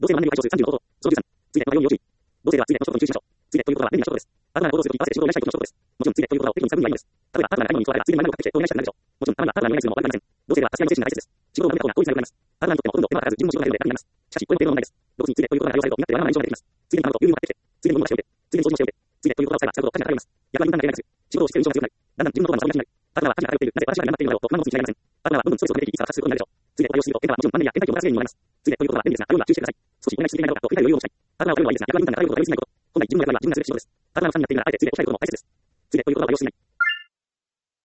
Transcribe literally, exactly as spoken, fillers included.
同性の万人を解消するさんじゅうの方法。小じゅうさん。ついでこのように要注意。同性ではついでこの職務に中止しましょう。ついでということは便利な仕事です。あなたが行動するとき合わせて仕事をお願いしたいときの仕事です。もちろんついでということはお適宜に使う分にはいいのです。例えば、パートナーが買い物に加えたらついでに万人をかけてお願いしたくなるでしょう。もちろん、あなたがパートナーにお願いするのも悪くありません。同性では助け合いの精神が大切です。仕事を守った方が効率が良くなります。パートナーにとってもほとんど手間がかからず自分も仕事が減るので楽になります。しかし、これも程度の問題です。同時についでということが対応されると、苦手でわがままな印象が出てきます。ついでに買うと牛乳を買ってきて、ついでにゴミを出しておいて、ついでに掃除もしておいて、ついでということが使えば使うほどお金がかかります。逆は分担が出ないです。仕事をしている印象が強くなり、だんだん自分のことがまともになくなる。パートナーは家事が偏っている。なぜ私は頑張っているのだろうと不満の持つに違いありません。パートナーはどんどんストレスを受けていき、いつか発することになるでしょう。ついでと対応していると、喧嘩はもちろんマンネリや倦怠期をもたらす原因にもなります。ついでということは便利ですが、あるいは注意してください。少しお願いしすぎないだろうかと振り返る余裕を持ちたい。パートナーを頼るのはいいですが、逆は分担が偏ることが許せないこと。本来自分の役割は自分がすべき仕事です。パートナーの負担になっているなら、あえてついでということを大切です。ついでということは対応しない。